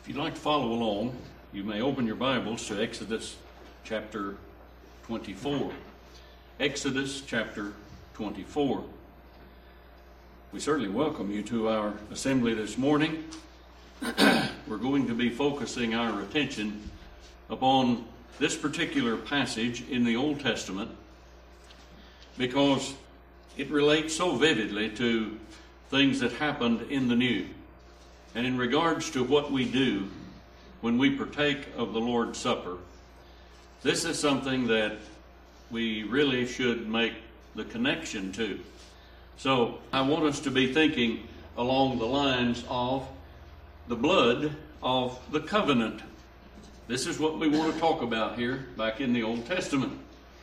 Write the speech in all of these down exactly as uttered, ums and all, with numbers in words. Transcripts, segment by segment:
If you'd like to follow along, you may open your Bibles to Exodus chapter twenty-four. Exodus chapter twenty-four. We certainly welcome you to our assembly this morning. We're going to be focusing our attention upon this particular passage in the Old Testament because it relates so vividly to things that happened in the New. And in regards to what we do when we partake of the Lord's Supper, this is something that we really should make the connection to. So I want us to be thinking along the lines of the blood of the covenant. This is what we want to talk about here back in the Old Testament.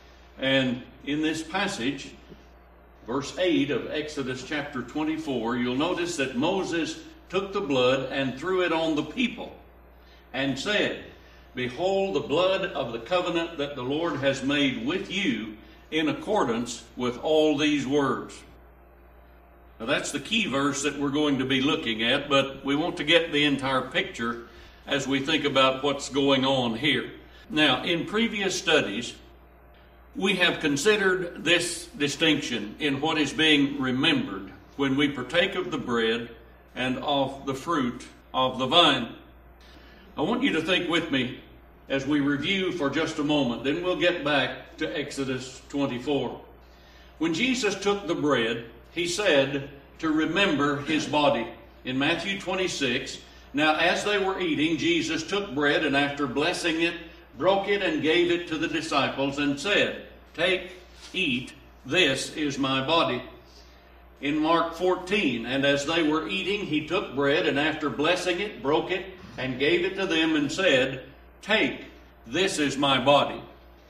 And in this passage, verse eight of Exodus chapter twenty-four, you'll notice that Moses took the blood and threw it on the people and said, "Behold the blood of the covenant that the Lord has made with you in accordance with all these words." Now that's the key verse that we're going to be looking at, but we want to get the entire picture as we think about what's going on here. Now, in previous studies, we have considered this distinction in what is being remembered when we partake of the bread and of the fruit of the vine. I want you to think with me as we review for just a moment, then we'll get back to Exodus twenty-four. When Jesus took the bread, he said to remember his body. In Matthew twenty-six, now as they were eating, Jesus took bread and after blessing it, broke it and gave it to the disciples and said, "Take, eat, this is my body." In Mark fourteen, and as they were eating, he took bread and after blessing it, broke it and gave it to them and said, "Take, this is my body."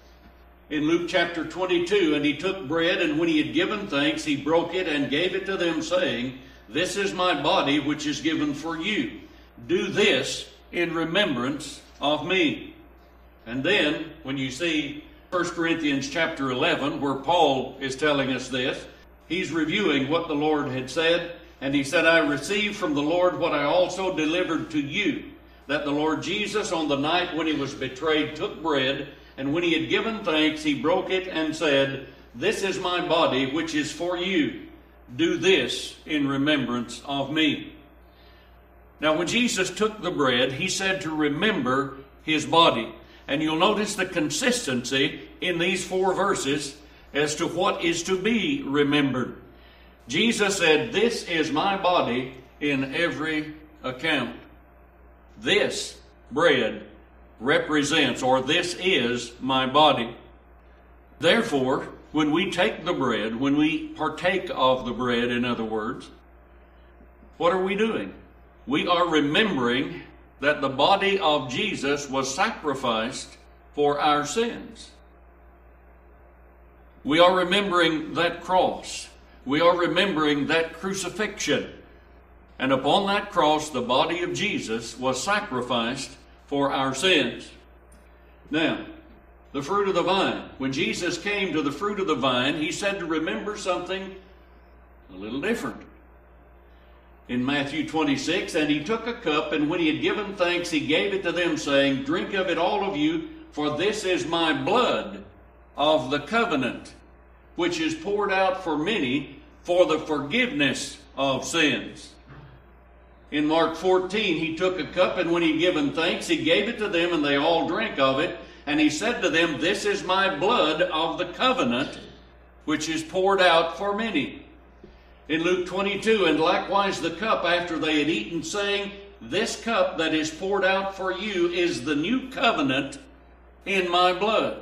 In Luke chapter twenty-two, and he took bread and when he had given thanks, he broke it and gave it to them saying, "This is my body which is given for you. Do this in remembrance of me." And then when you see First Corinthians chapter eleven, where Paul is telling us this, he's reviewing what the Lord had said, and he said, "I received from the Lord what I also delivered to you, that the Lord Jesus on the night when he was betrayed took bread, and when he had given thanks, he broke it and said, 'This is my body which is for you. Do this in remembrance of me.'" Now when Jesus took the bread, he said to remember his body. And you'll notice the consistency in these four verses as to what is to be remembered. Jesus said, "This is my body in every account." This bread represents, or this is my body. Therefore, when we take the bread, when we partake of the bread, in other words, what are we doing? We are remembering that the body of Jesus was sacrificed for our sins. We are remembering that cross. We are remembering that crucifixion. And upon that cross, the body of Jesus was sacrificed for our sins. Now, the fruit of the vine. When Jesus came to the fruit of the vine, he said to remember something a little different. In Matthew twenty-six, and he took a cup, and when he had given thanks, he gave it to them, saying, "Drink of it, all of you, for this is my blood of the covenant, which is poured out for many for the forgiveness of sins." In Mark fourteen, he took a cup, and when he had given thanks, he gave it to them, and they all drank of it. And he said to them, "This is my blood of the covenant, which is poured out for many." In Luke twenty-two, and likewise the cup after they had eaten, saying, "This cup that is poured out for you is the new covenant in my blood."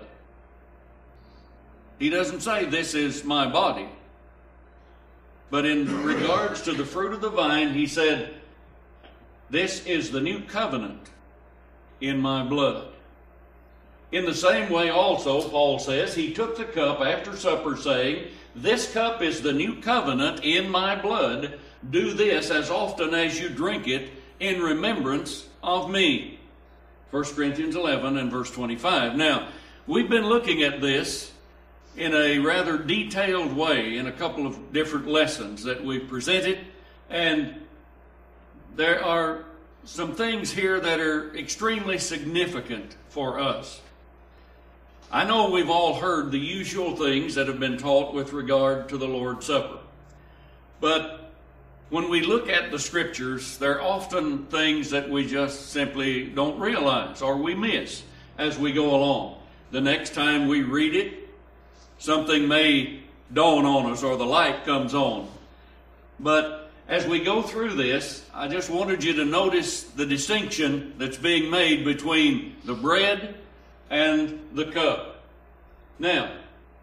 He doesn't say this is my body. But in regards to the fruit of the vine, he said, "This is the new covenant in my blood." In the same way also, Paul says, he took the cup after supper, saying, "This cup is the new covenant in my blood. Do this as often as you drink it in remembrance of me." First Corinthians eleven and verse twenty-five. Now, we've been looking at this in a rather detailed way in a couple of different lessons that we've presented. And there are some things here that are extremely significant for us. I know we've all heard the usual things that have been taught with regard to the Lord's Supper. But when we look at the Scriptures, there are often things that we just simply don't realize or we miss as we go along. The next time we read it, something may dawn on us or the light comes on. But as we go through this, I just wanted you to notice the distinction that's being made between the bread and the cup. Now,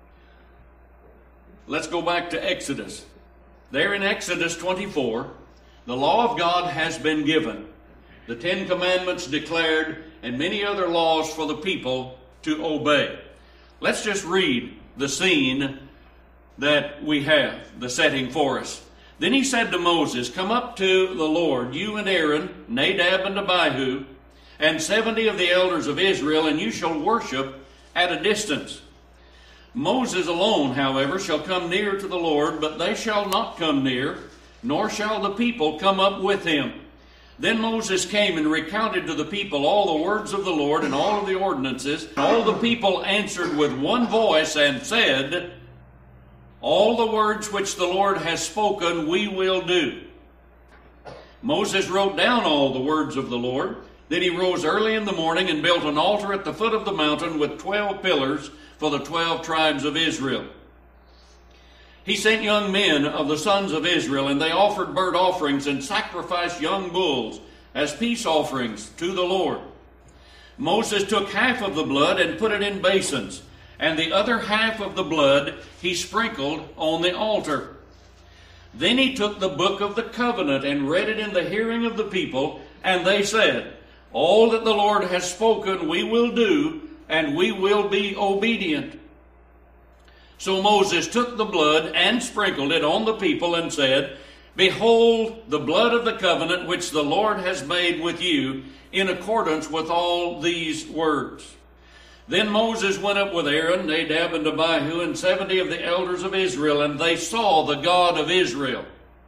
let's go back to Exodus. There in Exodus twenty-four, the law of God has been given, the Ten Commandments declared, and many other laws for the people to obey. Let's just read the scene that we have, the setting for us. Then he said to Moses, "Come up to the Lord, you and Aaron, Nadab and Abihu, and seventy of the elders of Israel, and you shall worship at a distance. Moses alone, however, shall come near to the Lord, but they shall not come near, nor shall the people come up with him." Then Moses came and recounted to the people all the words of the Lord and all of the ordinances. All the people answered with one voice and said, "All the words which the Lord has spoken we will do." Moses wrote down all the words of the Lord. Then he rose early in the morning and built an altar at the foot of the mountain with twelve pillars for the twelve tribes of Israel. He sent young men of the sons of Israel, and they offered burnt offerings and sacrificed young bulls as peace offerings to the Lord. Moses took half of the blood and put it in basins, and the other half of the blood he sprinkled on the altar. Then he took the book of the covenant and read it in the hearing of the people, and they said, "All that the Lord has spoken we will do, and we will be obedient." So Moses took the blood and sprinkled it on the people and said, "Behold the blood of the covenant which the Lord has made with you in accordance with all these words." Then Moses went up with Aaron, Nadab, and Abihu, and seventy of the elders of Israel, and they saw the God of Israel.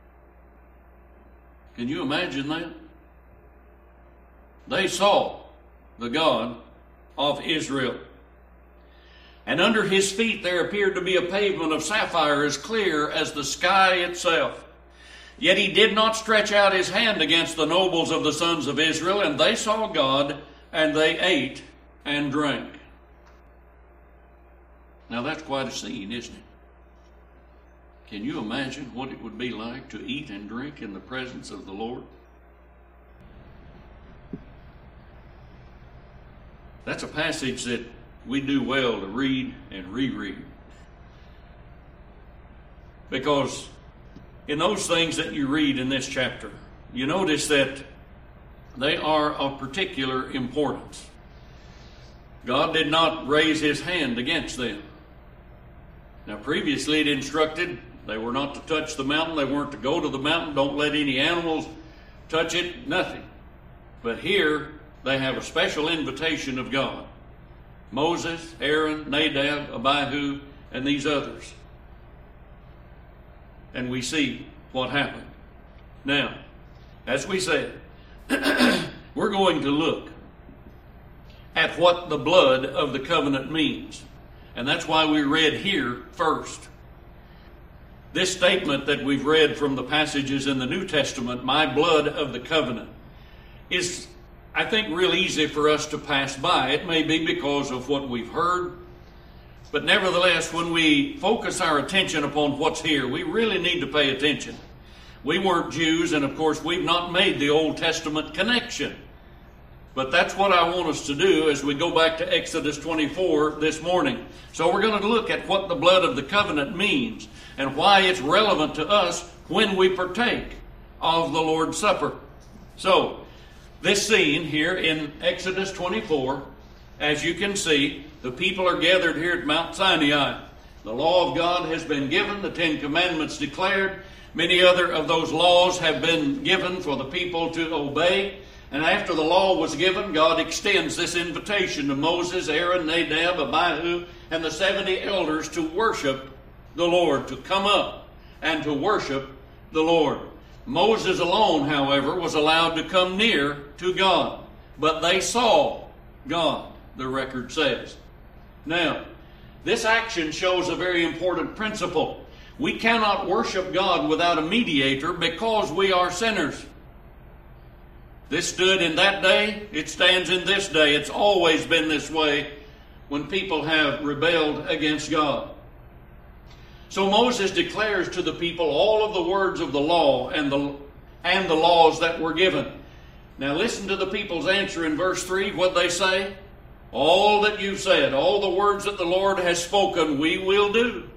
Can you imagine that? They saw the God of Israel. And under his feet there appeared to be a pavement of sapphire as clear as the sky itself. Yet he did not stretch out his hand against the nobles of the sons of Israel, and they saw God, and they ate and drank. Now that's quite a scene, isn't it? Can you imagine what it would be like to eat and drink in the presence of the Lord? That's a passage that we do well to read and reread. Because in those things that you read in this chapter, you notice that they are of particular importance. God did not raise his hand against them. Now previously it instructed they were not to touch the mountain, they weren't to go to the mountain, don't let any animals touch it, nothing. But here they have a special invitation of God. Moses, Aaron, Nadab, Abihu, and these others. And we see what happened. Now, as we said, we're going to look at what the blood of the covenant means. And that's why we read here first. This statement that we've read from the passages in the New Testament, "my blood of the covenant," is, I think, real easy for us to pass by. It may be because of what we've heard, but nevertheless, when we focus our attention upon what's here, we really need to pay attention. We weren't Jews, and of course, we've not made the Old Testament connection. But that's what I want us to do as we go back to Exodus twenty-four this morning. So we're going to look at what the blood of the covenant means and why it's relevant to us when we partake of the Lord's Supper. So, this scene here in Exodus twenty-four, as you can see, the people are gathered here at Mount Sinai. The law of God has been given, the Ten Commandments declared. Many other of those laws have been given for the people to obey. And after the law was given, God extends this invitation to Moses, Aaron, Nadab, Abihu, and the seventy elders to worship the Lord, to come up and to worship the Lord. Moses alone, however, was allowed to come near to God. But they saw God, the record says. Now, this action shows a very important principle. We cannot worship God without a mediator because we are sinners. This stood in that day. It stands in this day. It's always been this way when people have rebelled against God. So Moses declares to the people all of the words of the law and the, and the laws that were given. Now listen to the people's answer in verse three, what they say. All that you've said, all the words that the Lord has spoken, we will do.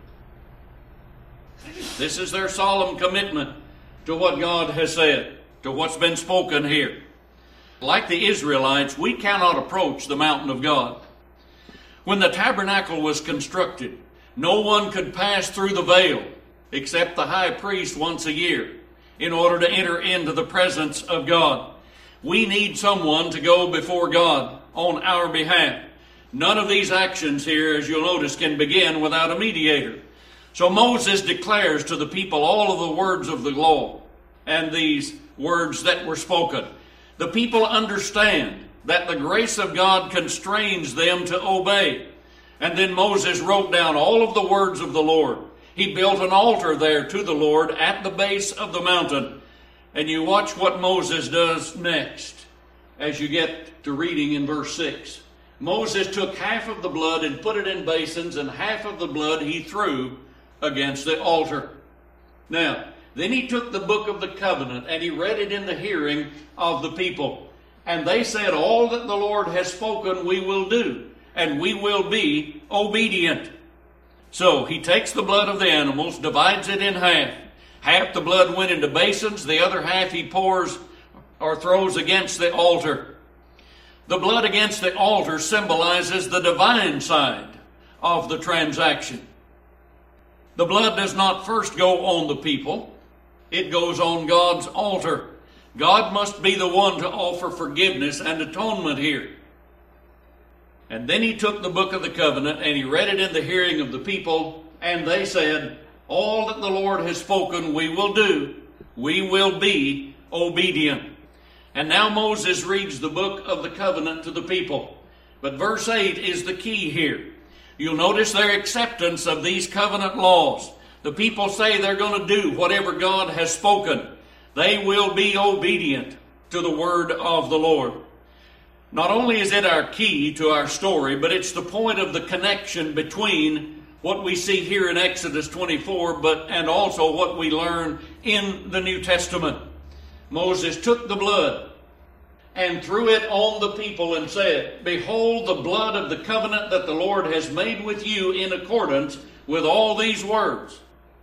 This is their solemn commitment to what God has said, to what's been spoken here. Like the Israelites, we cannot approach the mountain of God. When the tabernacle was constructed, no one could pass through the veil except the high priest once a year in order to enter into the presence of God. We need someone to go before God on our behalf. None of these actions here, as you'll notice, can begin without a mediator. So Moses declares to the people all of the words of the law and these words that were spoken. The people understand that the grace of God constrains them to obey. And then Moses wrote down all of the words of the Lord. He built an altar there to the Lord at the base of the mountain. And you watch what Moses does next as you get to reading in verse six. Moses took half of the blood and put it in basins, and half of the blood he threw against the altar. Now, then he took the book of the covenant and he read it in the hearing of the people. And they said, all that the Lord has spoken we will do, and we will be obedient. So he takes the blood of the animals, divides it in half. Half the blood went into basins, the other half he pours or throws against the altar. The blood against the altar symbolizes the divine side of the transaction. The blood does not first go on the people. It goes on God's altar. God must be the one to offer forgiveness and atonement here. And then he took the book of the covenant and he read it in the hearing of the people, and they said, all that the Lord has spoken we will do. We will be obedient. And now Moses reads the book of the covenant to the people. But verse eight is the key here. You'll notice their acceptance of these covenant laws. The people say they're going to do whatever God has spoken. They will be obedient to the word of the Lord. Not only is it our key to our story, but it's the point of the connection between what we see here in Exodus twenty-four, but and also what we learn in the New Testament. Moses took the blood and threw it on the people and said, behold the blood of the covenant that the Lord has made with you in accordance with all these words.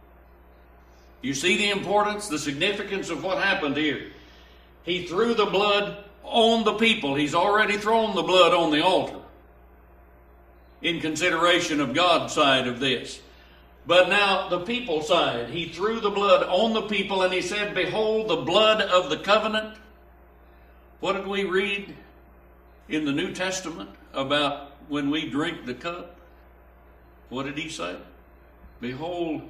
You see the importance, the significance of what happened here. He threw the blood on the people. He's already thrown the blood on the altar in consideration of God's side of this. But now the people side, he threw the blood on the people and he said, behold the blood of the covenant. What did we read in the New Testament about when we drink the cup? What did he say? Behold,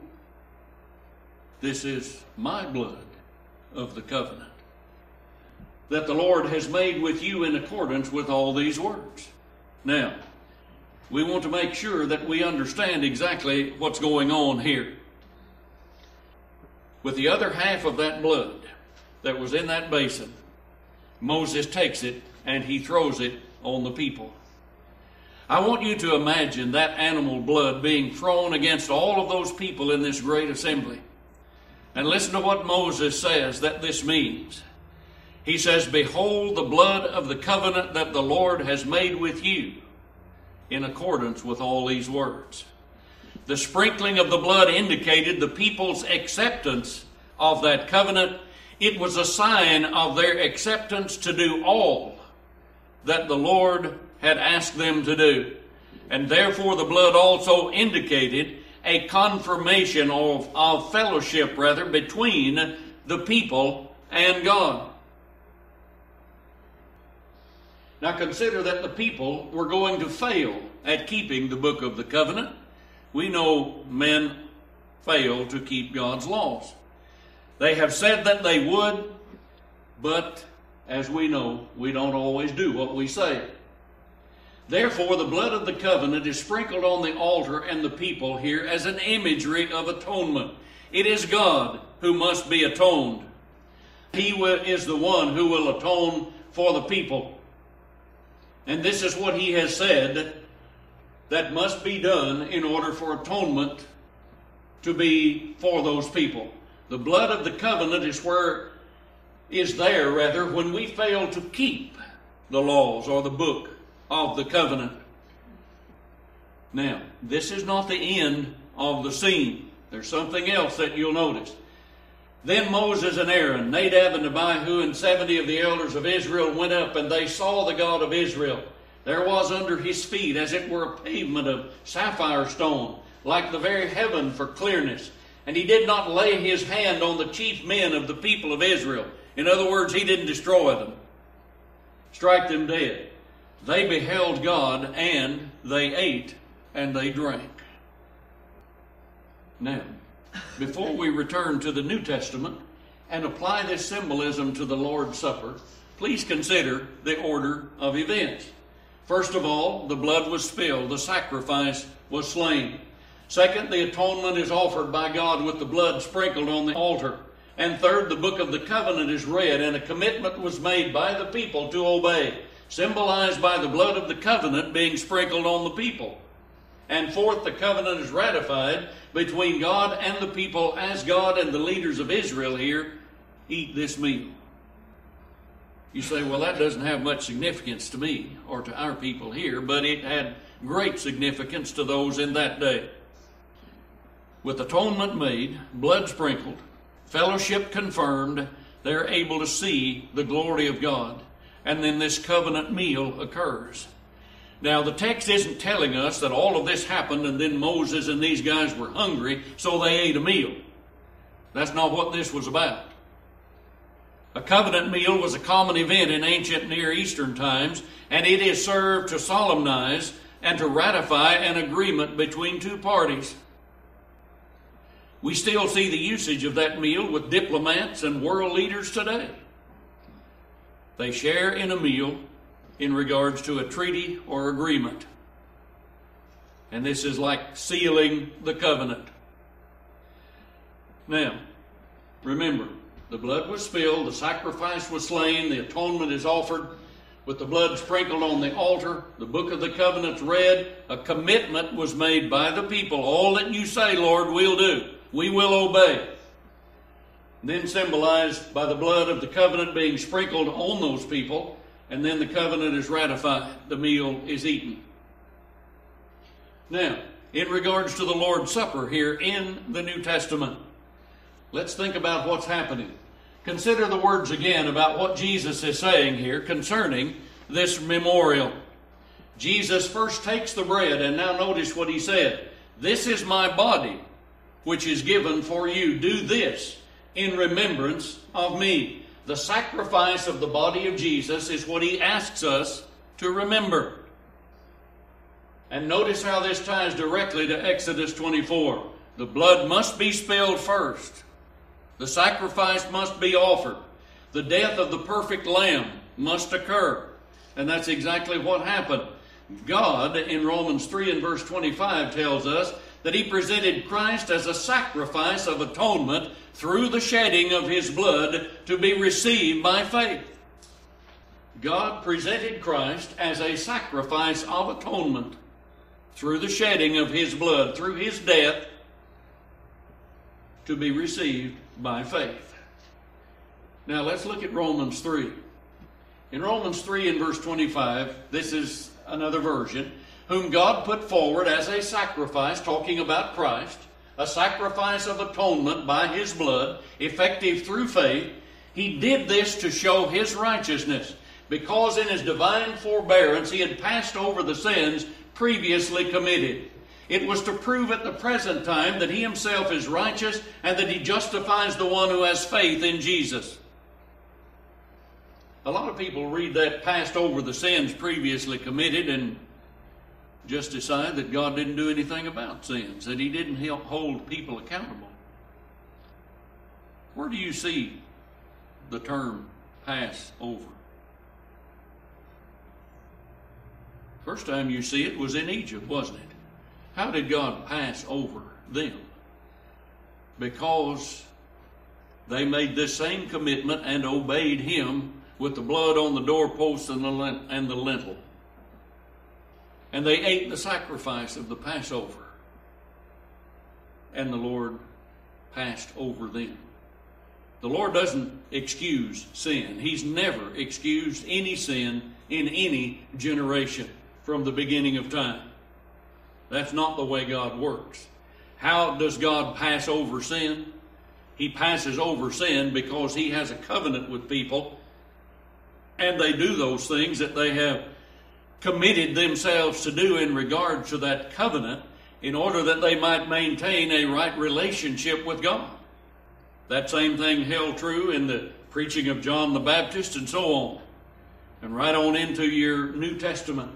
this is my blood of the covenant that the Lord has made with you in accordance with all these words. Now, we want to make sure that we understand exactly what's going on here. With the other half of that blood that was in that basin, Moses takes it and he throws it on the people. I want you to imagine that animal blood being thrown against all of those people in this great assembly. And listen to what Moses says that this means. He says, behold the blood of the covenant that the Lord has made with you in accordance with all these words. The sprinkling of the blood indicated the people's acceptance of that covenant. It was a sign of their acceptance to do all that the Lord had asked them to do. And therefore the blood also indicated a confirmation of, of fellowship, rather, between the people and God. Now consider that the people were going to fail at keeping the book of the covenant. We know men fail to keep God's laws. They have said that they would, but as we know, we don't always do what we say. Therefore, the blood of the covenant is sprinkled on the altar and the people here as an imagery of atonement. It is God who must be atoned. He is the one who will atone for the people. And this is what he has said that must be done in order for atonement to be for those people. The blood of the covenant is where is there, rather, when we fail to keep the laws or the book of the covenant. Now, this is not the end of the scene. There's something else that you'll notice. Then Moses and Aaron, Nadab and Abihu, and seventy of the elders of Israel went up, and they saw the God of Israel. There was under his feet, as it were, a pavement of sapphire stone, like the very heaven for clearness. And he did not lay his hand on the chief men of the people of Israel. In other words, he didn't destroy them, strike them dead. They beheld God, and they ate, and they drank. Now, before we return to the New Testament and apply this symbolism to the Lord's Supper, please consider the order of events. First of all, the blood was spilled, the sacrifice was slain. Second, the atonement is offered by God with the blood sprinkled on the altar. And third, the book of the covenant is read, and a commitment was made by the people to obey, symbolized by the blood of the covenant being sprinkled on the people. And fourth, the covenant is ratified between God and the people as God and the leaders of Israel here eat this meal. You say, well, that doesn't have much significance to me or to our people here, but it had great significance to those in that day. With atonement made, blood sprinkled, fellowship confirmed, they're able to see the glory of God. And then this covenant meal occurs. Now, the text isn't telling us that all of this happened and then Moses and these guys were hungry, so they ate a meal. That's not what this was about. A covenant meal was a common event in ancient Near Eastern times, and it is served to solemnize and to ratify an agreement between two parties. We still see the usage of that meal with diplomats and world leaders today. They share in a meal in regards to a treaty or agreement. And this is like sealing the covenant. Now, remember, the blood was spilled, the sacrifice was slain, the atonement is offered with the blood sprinkled on the altar, the book of the covenant's read, a commitment was made by the people. All that you say, Lord, we'll do. We will obey. Then symbolized by the blood of the covenant being sprinkled on those people, and then the covenant is ratified. The meal is eaten. Now, in regards to the Lord's Supper here in the New Testament, let's think about what's happening. Consider the words again about what Jesus is saying here concerning this memorial. Jesus first takes the bread, and now notice what he said. This is my body, which is given for you. Do this in remembrance of me. The sacrifice of the body of Jesus is what he asks us to remember. And notice how this ties directly to Exodus twenty-four. The blood must be spilled first. The sacrifice must be offered. The death of the perfect lamb must occur. And that's exactly what happened. God, in Romans three and verse twenty-five, tells us that he presented Christ as a sacrifice of atonement through the shedding of his blood to be received by faith. God presented Christ as a sacrifice of atonement through the shedding of his blood, through his death, to be received by faith. Now let's look at Romans three. In Romans three and verse twenty-five, this is another version, whom God put forward as a sacrifice, talking about Christ, a sacrifice of atonement by his blood, effective through faith. He did this to show his righteousness, because in his divine forbearance he had passed over the sins previously committed. It was to prove at the present time that he himself is righteous and that he justifies the one who has faith in Jesus. A lot of people read that passed over the sins previously committed and just decide that God didn't do anything about sins, that he didn't help hold people accountable. Where do you see the term pass over? First time you see it was in Egypt, wasn't it? How did God pass over them? Because they made this same commitment and obeyed Him with the blood on the doorpost and the, and the lintel. And they ate the sacrifice of the Passover. And the Lord passed over them. The Lord doesn't excuse sin. He's never excused any sin in any generation from the beginning of time. That's not the way God works. How does God pass over sin? He passes over sin because He has a covenant with people, and they do those things that they have committed themselves to do in regard to that covenant in order that they might maintain a right relationship with God. That same thing held true in the preaching of John the Baptist and so on, and right on into your New Testament.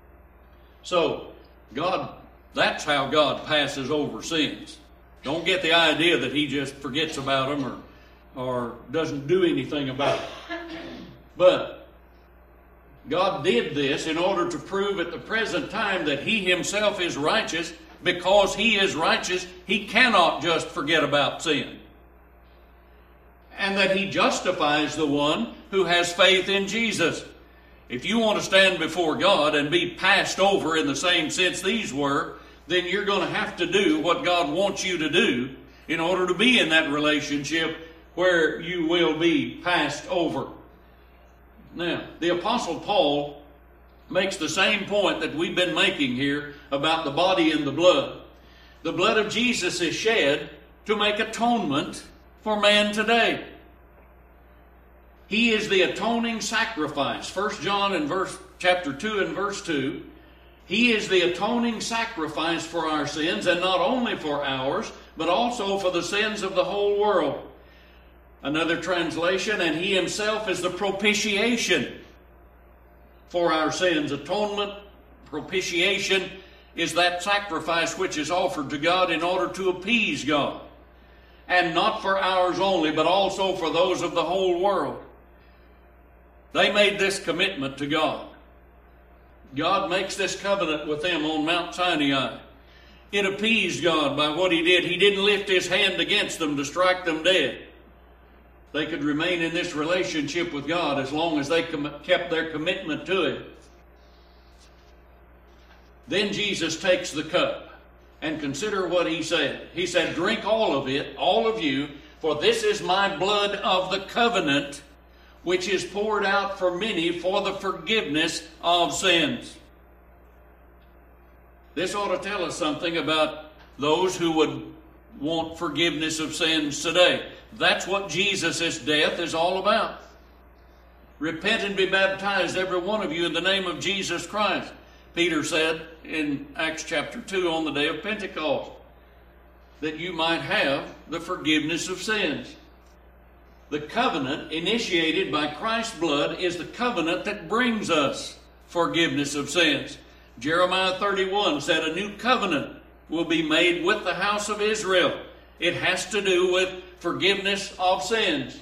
So, God, that's how God passes over sins. Don't get the idea that He just forgets about them or, or doesn't do anything about it. But God did this in order to prove at the present time that He Himself is righteous. Because He is righteous, He cannot just forget about sin. And that He justifies the one who has faith in Jesus. If you want to stand before God and be passed over in the same sense these were, then you're going to have to do what God wants you to do in order to be in that relationship where you will be passed over. Now, the Apostle Paul makes the same point that we've been making here about the body and the blood. The blood of Jesus is shed to make atonement for man today. He is the atoning sacrifice. First John in verse chapter two and verse two. He is the atoning sacrifice for our sins, and not only for ours, but also for the sins of the whole world. Another translation, and He Himself is the propitiation for our sins. Atonement, propitiation, is that sacrifice which is offered to God in order to appease God. And not for ours only, but also for those of the whole world. They made this commitment to God. God makes this covenant with them on Mount Sinai. It appeased God by what He did. He didn't lift His hand against them to strike them dead. They could remain in this relationship with God as long as they com- kept their commitment to Him. Then Jesus takes the cup, and consider what He said. He said, "Drink all of it, all of you, for this is my blood of the covenant, which is poured out for many for the forgiveness of sins." This ought to tell us something about those who would want forgiveness of sins today. That's what Jesus' death is all about. Repent and be baptized, every one of you, in the name of Jesus Christ, Peter said in Acts chapter two on the day of Pentecost, that you might have the forgiveness of sins. The covenant initiated by Christ's blood is the covenant that brings us forgiveness of sins. Jeremiah thirty-one said a new covenant will be made with the house of Israel. It has to do with forgiveness of sins.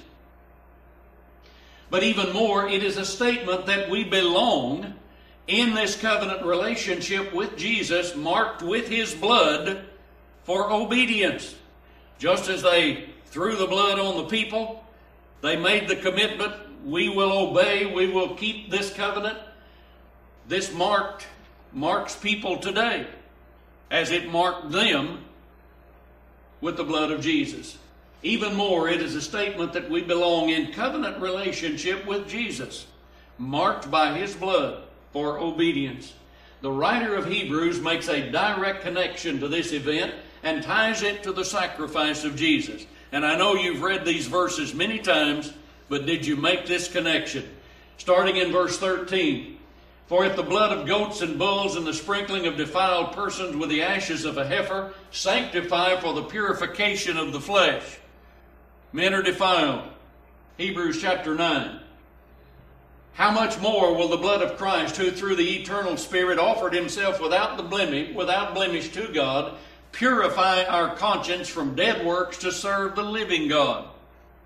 But even more, it is a statement that we belong in this covenant relationship with Jesus, marked with His blood for obedience. Just as they threw the blood on the people, they made the commitment, we will obey, we will keep this covenant. This marked, marks people today, as it marked them with the blood of Jesus. Even more, it is a statement that we belong in covenant relationship with Jesus, marked by His blood for obedience. The writer of Hebrews makes a direct connection to this event and ties it to the sacrifice of Jesus. And I know you've read these verses many times, but did you make this connection? Starting in verse thirteen. For if the blood of goats and bulls and the sprinkling of defiled persons with the ashes of a heifer sanctify for the purification of the flesh, men are defiled. Hebrews chapter nine. How much more will the blood of Christ, who through the eternal Spirit offered Himself without the blemish, without blemish to God, purify our conscience from dead works to serve the living God?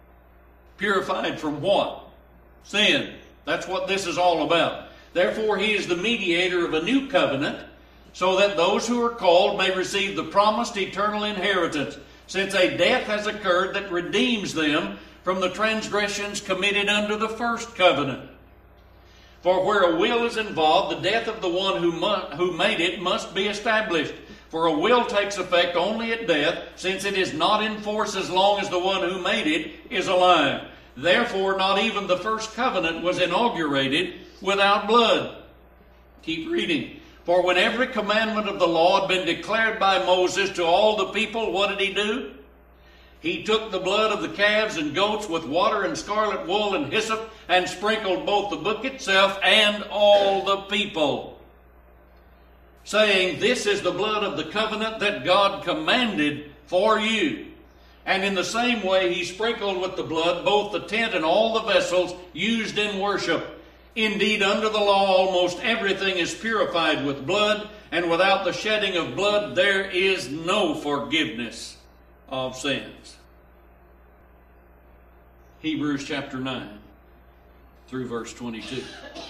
Purified from what? Sin. That's what this is all about. Therefore, he is the mediator of a new covenant, so that those who are called may receive the promised eternal inheritance, since a death has occurred that redeems them from the transgressions committed under the first covenant. For where a will is involved, the death of the one who, mu- who made it must be established. For a will takes effect only at death, since it is not in force as long as the one who made it is alive. Therefore, not even the first covenant was inaugurated without blood. Keep reading. For when every commandment of the law had been declared by Moses to all the people, what did he do? He took the blood of the calves and goats with water and scarlet wool and hyssop, and sprinkled both the book itself and all the people, saying, This is the blood of the covenant that God commanded for you. And in the same way he sprinkled with the blood both the tent and all the vessels used in worship. Indeed, under the law almost everything is purified with blood, and without the shedding of blood there is no forgiveness of sins. Hebrews chapter nine through verse twenty-two.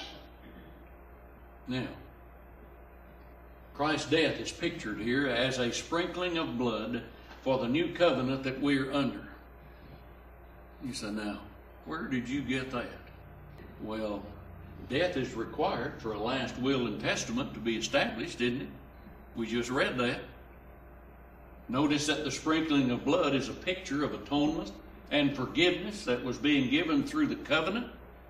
Now, Christ's death is pictured here as a sprinkling of blood for the new covenant that we're under. You say, now, where did you get that? Well, death is required for a last will and testament to be established, isn't it? We just read that. Notice that the sprinkling of blood is a picture of atonement and forgiveness that was being given through the covenant.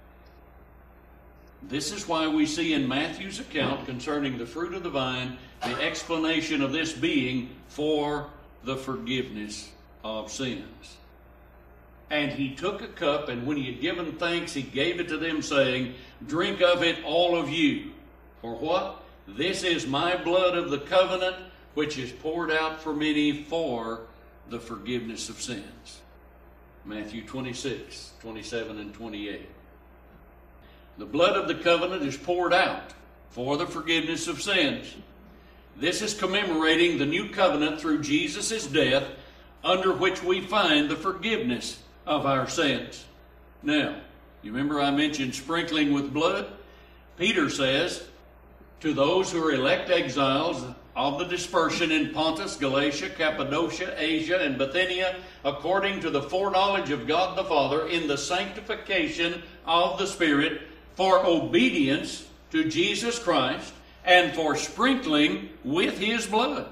This is why we see in Matthew's account concerning the fruit of the vine the explanation of this being for the forgiveness of sins. And he took a cup, and when he had given thanks, he gave it to them, saying, Drink of it, all of you. For what? This is my blood of the covenant, which is poured out for many for the forgiveness of sins. Matthew twenty-six, twenty-seven, and twenty-eight. The blood of the covenant is poured out for the forgiveness of sins. This is commemorating the new covenant through Jesus' death, under which we find the forgiveness of our sins. Now, you remember I mentioned sprinkling with blood? Peter says, to those who are elect exiles of the dispersion in Pontus, Galatia, Cappadocia, Asia, and Bithynia, according to the foreknowledge of God the Father, in the sanctification of the Spirit, for obedience to Jesus Christ, and for sprinkling with his blood.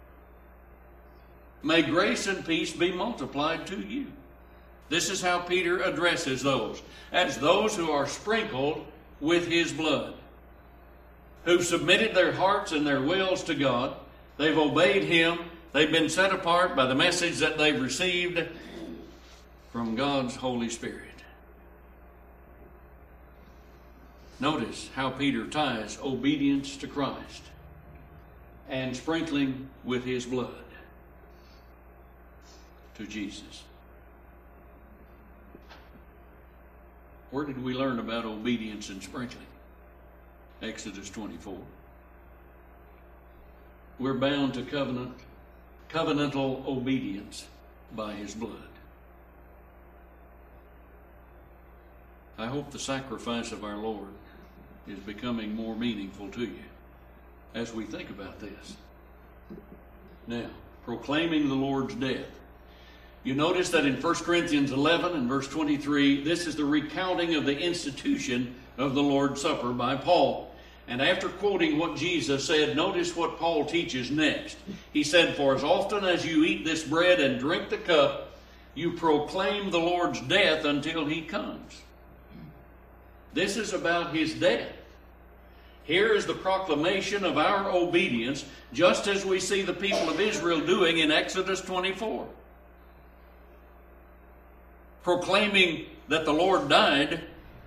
May grace and peace be multiplied to you. This is how Peter addresses those, as those who are sprinkled with his blood, who've submitted their hearts and their wills to God. They've obeyed him. They've been set apart by the message that they've received from God's Holy Spirit. Notice how Peter ties obedience to Christ and sprinkling with his blood to Jesus. Where did we learn about obedience and sprinkling? Exodus twenty-four. We're bound to covenant, covenantal obedience by his blood. I hope the sacrifice of our Lord is becoming more meaningful to you as we think about this. Now, proclaiming the Lord's death. You notice that in First Corinthians eleven and verse twenty-three, this is the recounting of the institution of the Lord's Supper by Paul. And after quoting what Jesus said, notice what Paul teaches next. He said, For as often as you eat this bread and drink the cup, you proclaim the Lord's death until he comes. This is about his death. Here is the proclamation of our obedience, just as we see the people of Israel doing in Exodus twenty-four. Proclaiming that the Lord died.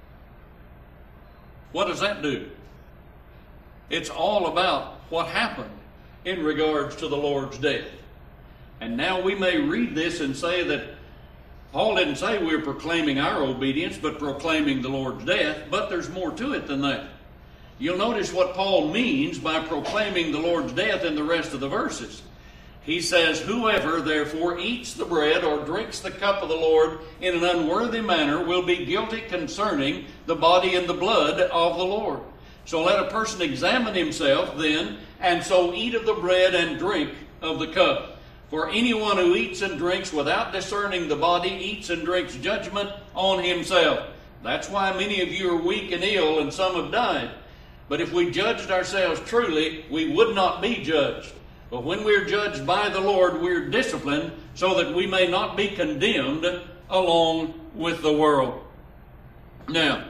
What does that do? It's all about what happened in regards to the Lord's death. And now we may read this and say that Paul didn't say we're proclaiming our obedience, but proclaiming the Lord's death, but there's more to it than that. You'll notice what Paul means by proclaiming the Lord's death in the rest of the verses. He says, whoever therefore eats the bread or drinks the cup of the Lord in an unworthy manner will be guilty concerning the body and the blood of the Lord. So let a person examine himself then, and so eat of the bread and drink of the cup. For anyone who eats and drinks without discerning the body eats and drinks judgment on himself. That's why many of you are weak and ill, and some have died. But if we judged ourselves truly, we would not be judged. But when we're judged by the Lord, we're disciplined so that we may not be condemned along with the world. Now,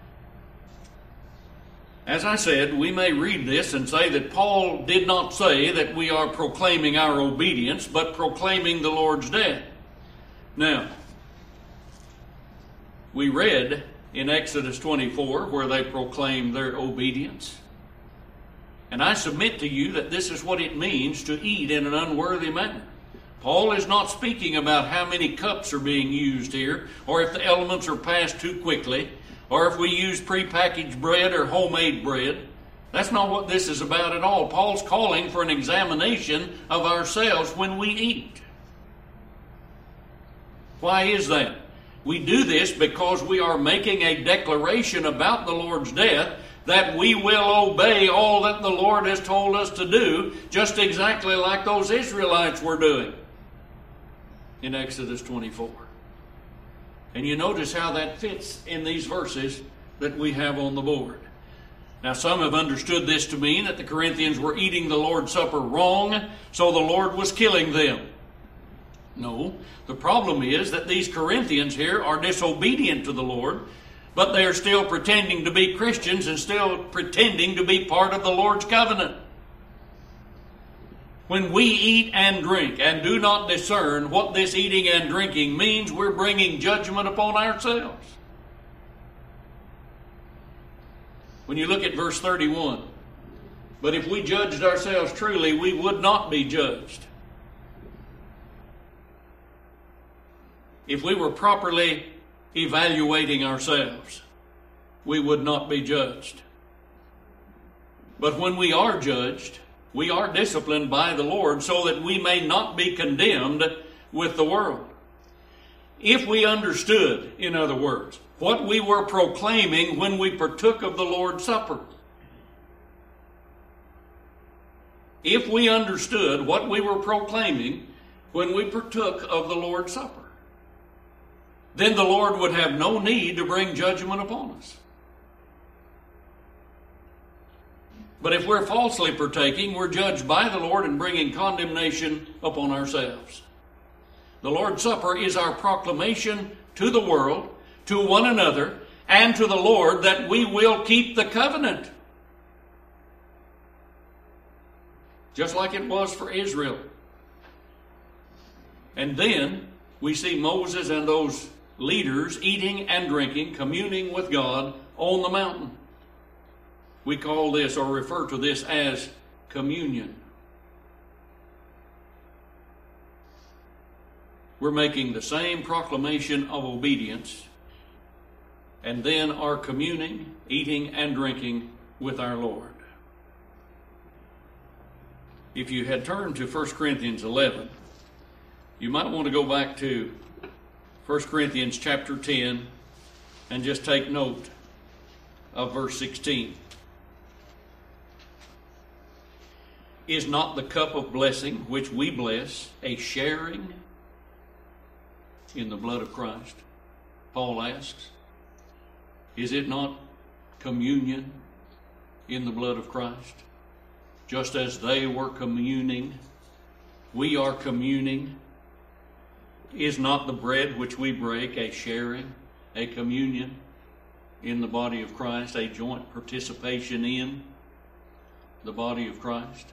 as I said, we may read this and say that Paul did not say that we are proclaiming our obedience, but proclaiming the Lord's death. Now, we read in Exodus twenty-four where they proclaim their obedience. And I submit to you that this is what it means to eat in an unworthy manner. Paul is not speaking about how many cups are being used here, or if the elements are passed too quickly, or if we use prepackaged bread or homemade bread. That's not what this is about at all. Paul's calling for an examination of ourselves when we eat. Why is that? We do this because we are making a declaration about the Lord's death, that we will obey all that the Lord has told us to do, just exactly like those Israelites were doing in Exodus twenty-four. And you notice how that fits in these verses that we have on the board. Now, some have understood this to mean that the Corinthians were eating the Lord's Supper wrong, so the Lord was killing them. No, the problem is that these Corinthians here are disobedient to the Lord, but they are still pretending to be Christians and still pretending to be part of the Lord's covenant. When we eat and drink and do not discern what this eating and drinking means, we're bringing judgment upon ourselves. When you look at verse thirty-one, but if we judged ourselves truly, we would not be judged. If we were properly evaluating ourselves, we would not be judged. But when we are judged, we are disciplined by the Lord so that we may not be condemned with the world. If we understood, in other words, what we were proclaiming when we partook of the Lord's Supper, if we understood what we were proclaiming when we partook of the Lord's Supper, then the Lord would have no need to bring judgment upon us. But if we're falsely partaking, we're judged by the Lord and bringing condemnation upon ourselves. The Lord's Supper is our proclamation to the world, to one another, and to the Lord that we will keep the covenant. Just like it was for Israel. And then we see Moses and those leaders eating and drinking, communing with God on the mountain. We call this or refer to this as communion. We're making the same proclamation of obedience and then are communing, eating and drinking with our Lord. If you had turned to First Corinthians eleven, you might want to go back to First Corinthians chapter ten and just take note of verse sixteen. Is not the cup of blessing which we bless a sharing in the blood of Christ? Paul asks. Is it not communion in the blood of Christ? Just as they were communing, we are communing. Is not the bread which we break a sharing, a communion in the body of Christ, a joint participation in the body of Christ?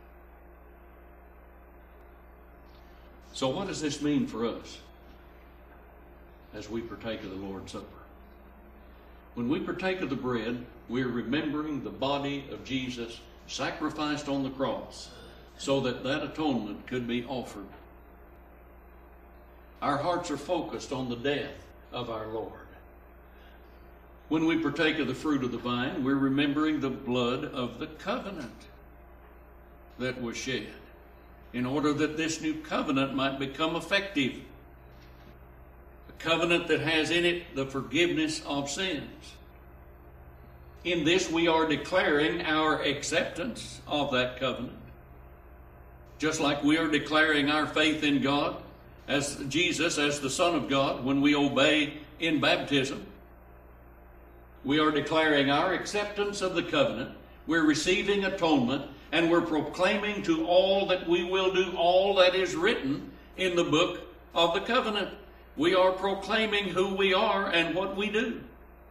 So what does this mean for us as we partake of the Lord's Supper? When we partake of the bread, we're remembering the body of Jesus sacrificed on the cross so that that atonement could be offered. Our hearts are focused on the death of our Lord. When we partake of the fruit of the vine, we're remembering the blood of the covenant that was shed. in order that this new covenant might become effective. A covenant that has in it the forgiveness of sins. In this we are declaring our acceptance of that covenant. Just like we are declaring our faith in God, as Jesus, as the Son of God, when we obey in baptism. We are declaring our acceptance of the covenant. We're receiving atonement, and we're proclaiming to all that we will do all that is written in the book of the covenant. We are proclaiming who we are and what we do.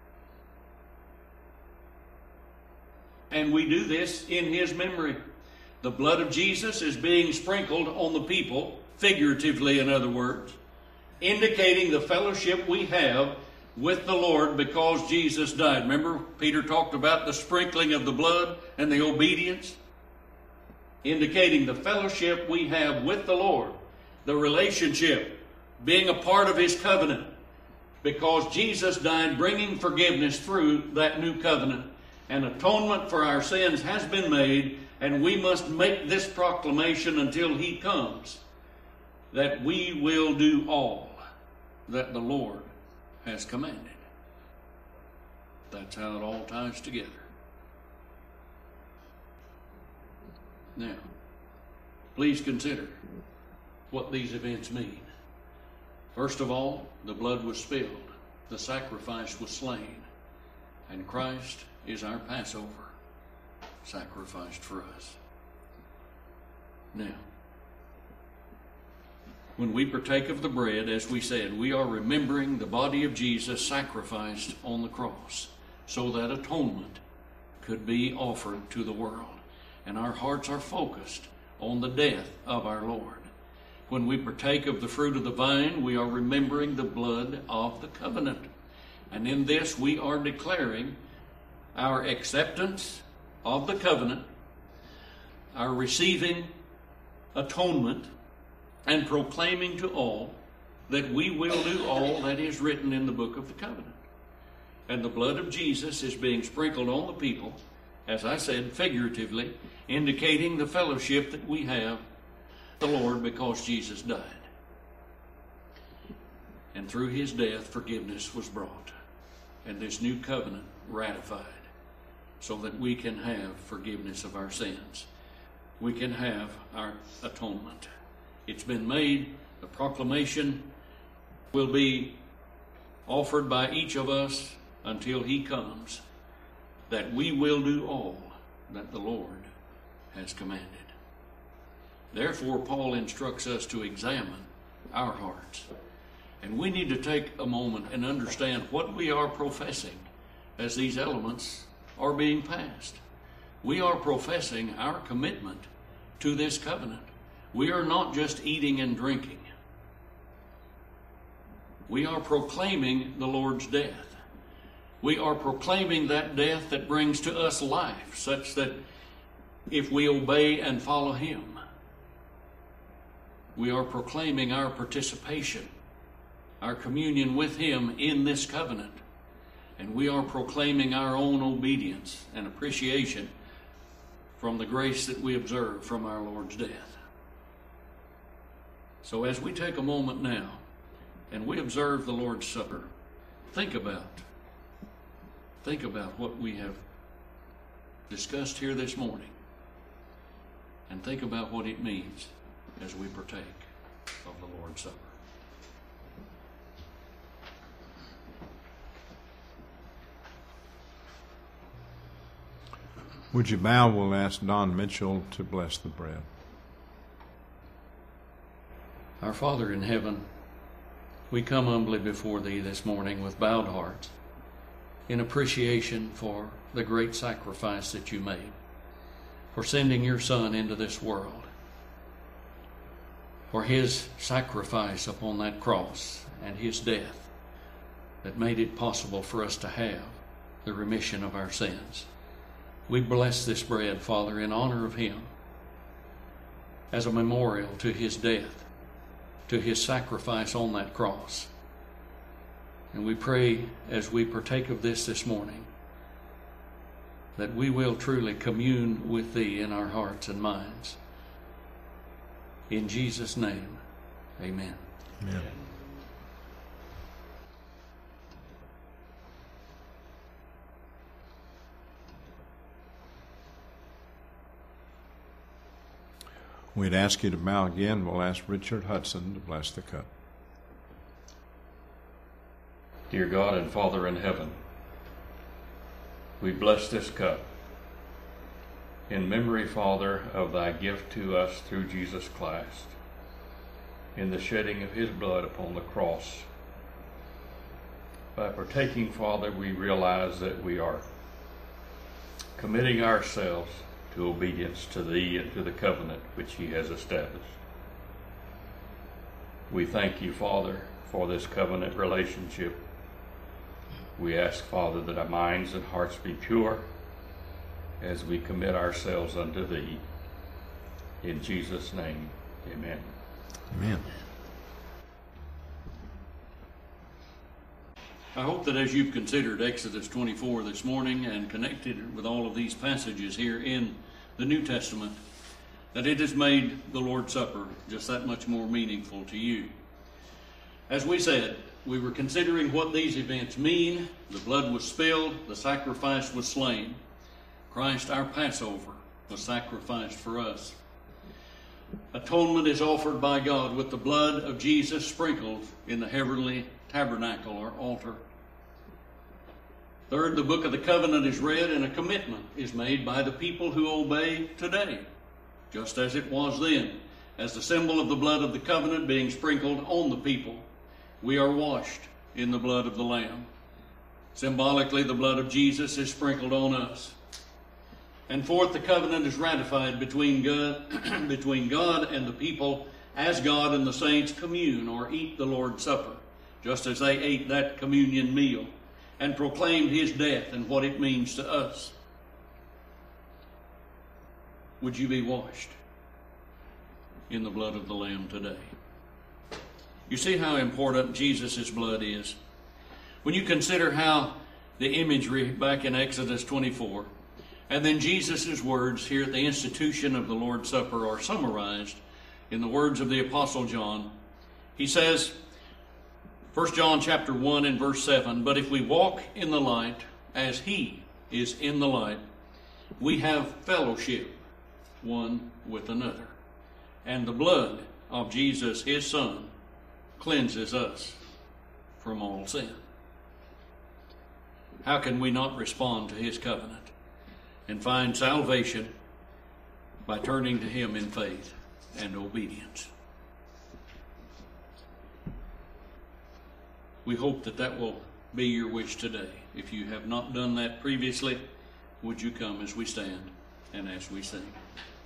And we do this in His memory. The blood of Jesus is being sprinkled on the people, figuratively in other words, indicating the fellowship we have with the Lord because Jesus died. Remember, Peter talked about the sprinkling of the blood and the obedience, indicating the fellowship we have with the Lord, the relationship, being a part of His covenant, because Jesus died, bringing forgiveness through that new covenant. And atonement for our sins has been made, and we must make this proclamation until He comes, that we will do all that the Lord has commanded. That's how it all ties together. Now, please consider what these events mean. First of all, the blood was spilled, the sacrifice was slain, and Christ is our Passover, sacrificed for us. Now, when we partake of the bread, as we said, we are remembering the body of Jesus sacrificed on the cross so that atonement could be offered to the world. And our hearts are focused on the death of our Lord. When we partake of the fruit of the vine, we are remembering the blood of the covenant. And in this we are declaring our acceptance of the covenant, our receiving atonement, and proclaiming to all that we will do all that is written in the book of the covenant. And the blood of Jesus is being sprinkled on the people, as I said, figuratively, indicating the fellowship that we have with the Lord because Jesus died. And through His death, forgiveness was brought, and this new covenant ratified, so that we can have forgiveness of our sins. We can have our atonement. It's been made. The proclamation will be offered by each of us until He comes, that we will do all that the Lord has commanded. Therefore, Paul instructs us to examine our hearts. And we need to take a moment and understand what we are professing as these elements are being passed. We are professing our commitment to this covenant. We are not just eating and drinking. We are proclaiming the Lord's death. We are proclaiming that death that brings to us life, such that if we obey and follow Him, we are proclaiming our participation, our communion with Him in this covenant. And we are proclaiming our own obedience and appreciation from the grace that we observe from our Lord's death. So as we take a moment now and we observe the Lord's Supper, think about, think about what we have discussed here this morning, and think about what it means as we partake of the Lord's Supper. Would you bow? We'll ask Don Mitchell to bless the bread. Our Father in heaven, we come humbly before Thee this morning with bowed hearts in appreciation for the great sacrifice that You made, for sending Your Son into this world, for His sacrifice upon that cross and His death that made it possible for us to have the remission of our sins. We bless this bread, Father, in honor of Him, as a memorial to His death, to His sacrifice on that cross. And we pray as we partake of this this morning that we will truly commune with Thee in our hearts and minds, In Jesus' name, amen. Amen. We'd ask you to bow again. We'll ask Richard Hudson to bless the cup. Dear God and Father in heaven, we bless this cup in memory, Father, of thy gift to us through Jesus Christ, in the shedding of his blood upon the cross. By partaking, Father, we realize that we are committing ourselves to obedience to thee and to the covenant which he has established. We thank you, Father, for this covenant relationship. We ask, Father, that our minds and hearts be pure as we commit ourselves unto thee. In Jesus' name, amen. Amen. I hope that as you've considered Exodus twenty-four this morning and connected with all of these passages here in the New Testament, that it has made the Lord's Supper just that much more meaningful to you. As we said, we were considering what these events mean. The blood was spilled, the sacrifice was slain. Christ, our Passover, was sacrificed for us. Atonement is offered by God with the blood of Jesus sprinkled in the heavenly tabernacle or altar. Third, the book of the covenant is read and a commitment is made by the people who obey today, just as it was then. As the symbol of the blood of the covenant being sprinkled on the people, we are washed in the blood of the Lamb. Symbolically, the blood of Jesus is sprinkled on us. And fourth, the covenant is ratified between God, between God and the people as God and the saints commune or eat the Lord's Supper, just as they ate that communion meal and proclaimed his death and what it means to us. Would you be washed in the blood of the Lamb today? You see how important Jesus' blood is. When you consider how the imagery back in Exodus twenty-four, and then Jesus' words here at the institution of the Lord's Supper are summarized in the words of the Apostle John. He says, First John chapter one and verse seven, but if we walk in the light as he is in the light, we have fellowship one with another. And the blood of Jesus, his Son, cleanses us from all sin. How can we not respond to his covenant and find salvation by turning to him in faith and obedience? We hope that that will be your wish today. If you have not done that previously, would you come as we stand and as we sing?